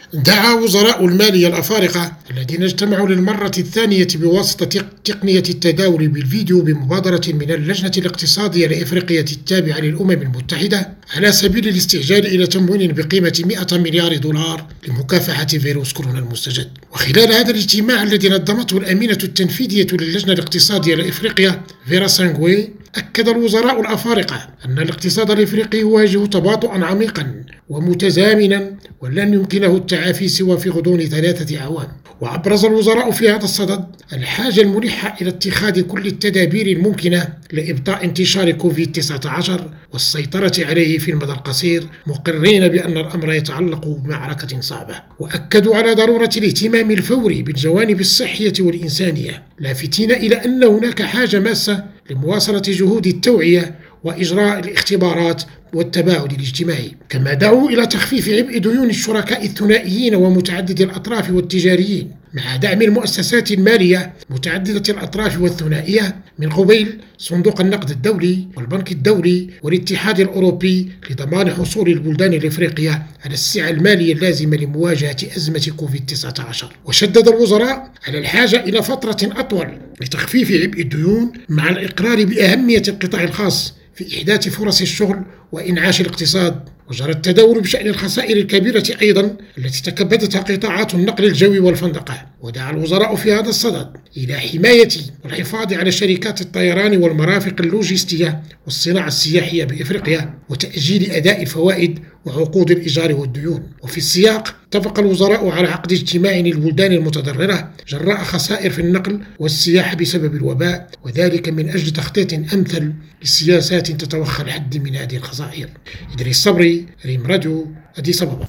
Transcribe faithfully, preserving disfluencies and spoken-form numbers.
دعا وزراء المالية الأفارقة الذين اجتمعوا للمرة الثانية بواسطة تقنية التداول بالفيديو بمبادرة من اللجنة الاقتصادية لإفريقيا التابعة للأمم المتحدة على سبيل الاستعجال إلى تمويل بقيمة مئة مليار دولار لمكافحة فيروس كورونا المستجد. وخلال هذا الاجتماع الذي نظمته الأمينة التنفيذية للجنة الاقتصادية لإفريقيا فيرا سانغوي، أكد الوزراء الأفارقة أن الاقتصاد الإفريقي يواجه تباطؤا عميقا ومتزامنا ولن يمكنه التعافي سوى في غضون ثلاثة أعوام. وأبرز الوزراء في هذا الصدد الحاجة الملحة إلى اتخاذ كل التدابير الممكنة لإبطاء انتشار كوفيد تسعة عشر والسيطرة عليه في المدى القصير، مقرين بأن الأمر يتعلق بمعركة صعبة. وأكدوا على ضرورة الاهتمام الفوري بالجوانب الصحية والإنسانية، لافتين إلى أن هناك حاجة ماسة لمواصلة جهود التوعية وإجراء الاختبارات والتباعد الاجتماعي. كما دعوا إلى تخفيف عبء ديون الشركاء الثنائيين ومتعدد الأطراف والتجاريين مع دعم المؤسسات المالية متعددة الأطراف والثنائية من قبيل صندوق النقد الدولي والبنك الدولي والاتحاد الأوروبي لضمان حصول البلدان الإفريقية على السعة المالية اللازمة لمواجهة أزمة كوفيد تسعة عشر. وشدد الوزراء على الحاجة إلى فترة أطول لتخفيف عبء الديون مع الإقرار بأهمية القطاع الخاص في إحداث فرص الشغل وإنعاش الاقتصاد. وجرى التداول بشأن الخسائر الكبيرة أيضا التي تكبدتها قطاعات النقل الجوي والفندقة. ودعا الوزراء في هذا الصدد إلى حماية والحفاظ على شركات الطيران والمرافق اللوجستية والصناعة السياحية بإفريقيا وتأجيل أداء الفوائد وعقود الإيجار والديون. وفي السياق اتفق الوزراء على عقد اجتماع للبلدان المتضررة جراء خسائر في النقل والسياحة بسبب الوباء، وذلك من أجل تخطيط أمثل لسياسات تتوخى الحد من هذه الخسائر. إدريس صبري، ريم راديو، أديس أبابا.